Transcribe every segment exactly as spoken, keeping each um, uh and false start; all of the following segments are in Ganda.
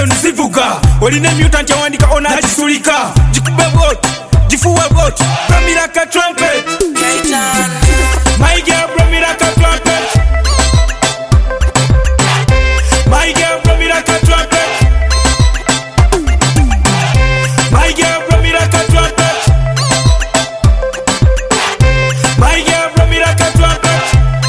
sound zivuga olina mutant yawandika ona kisulika jikube bot jifuwe bot bramira ka trumpet my girl bramira ka trumpet my girl bramira ka trumpet my girl bramira ka trumpet my girl bramira ka trumpet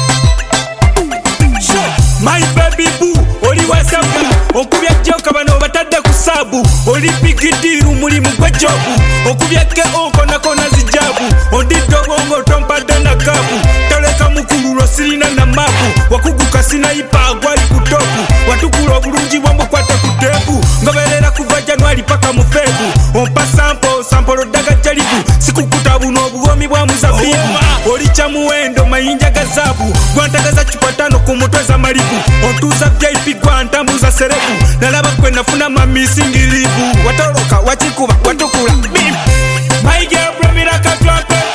my baby boo oli wasabu okubya joka bano batadde ku sabu oli pigidiru mulimu gwa jobu okubya ke okona kona zijabu ondiddo bongo tompadde na kabu taleka mukululo sirina na mapu wakuguka sinaipa gwali kutopu watukula obulungi bwambukwata ku tepu ngoberera kuva Januari paka mu Febu ompa sampo sampolo daga jalibu sikukuta buno obugomi bwa muzabibu oli kya muwendo mayinja gazabu gwantagaza chipatano ku mutwe za malibu ontuza V I P gwantambuza serebu nalaba kwe nafuna mamisingiribu watoroka wachikuba watukula my girl bramira ka trumpet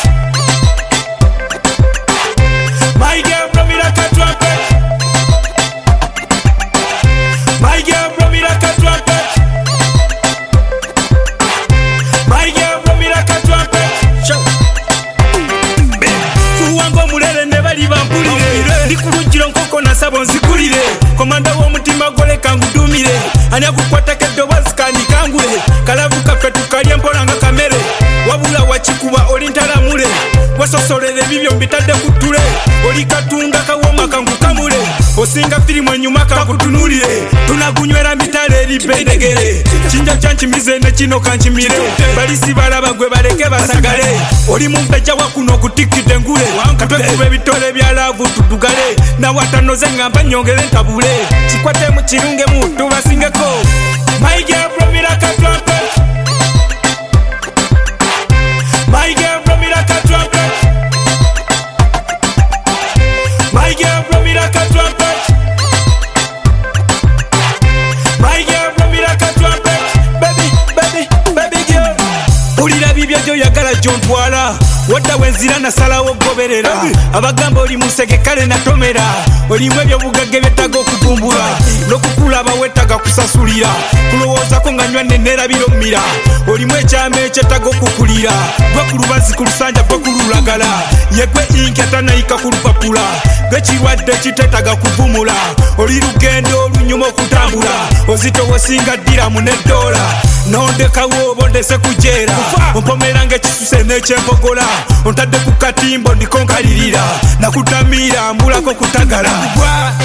my girl bramira ka trumpet my girl bramira ka trumpet my girl bramira ka trumpet fuwango mulele ne bali bampulire ndikulujira nkoko na sabo nzikulire komanda w'omutima goleka ngudumire ani akukwata keddobozi kandikangule kalavu kaffe tukalye mpola nga kamere wabula wakikuba oli ntalamule wasosolera ebibyo mbitadde ku ttule oli katunga kawoma kangukamule osinga firimu enyuma kakutunulire tunagunywera mitale eribendegere kinja kyankimize ne kino kankimire balisi balaba gwe baleke basagale oli mumpeja wakuno okutikidde engule katwekuba ebitole bya laavu tudugale nawatanoze ngamba nyongere ntabule kikwate mu kirungemu tubasingeko my girl bramira ka trumpet my girl bramira ka trumpet my girl bramira ka trumpet my girl bramira ka trumpet baby baby baby girl ulira bibyo byo yagala jontwala wadda wenzira nasalawo goberera abagamba oli musege kale natomera olimu ebyo bugagge byetaga okugumbula n'okukulaba wetaga kusasulira kulowoozako nga nywa nenerabira omira olimu ekyama ekyetaga okukulira gwe ku lubazi ku lusanja gwe kululagala yegwe inki atanayika ku lupapula gwekirwadde kitetaga kuvumula oli lugendo olunyuma okutambula ozitowosinga ddiramu nedoola nondekawo obondese kujeera ompomera ng'ekisuse n'ekyempogola ontadde ku katimbo ndikonkalirira nakutamiira mbulako kutagala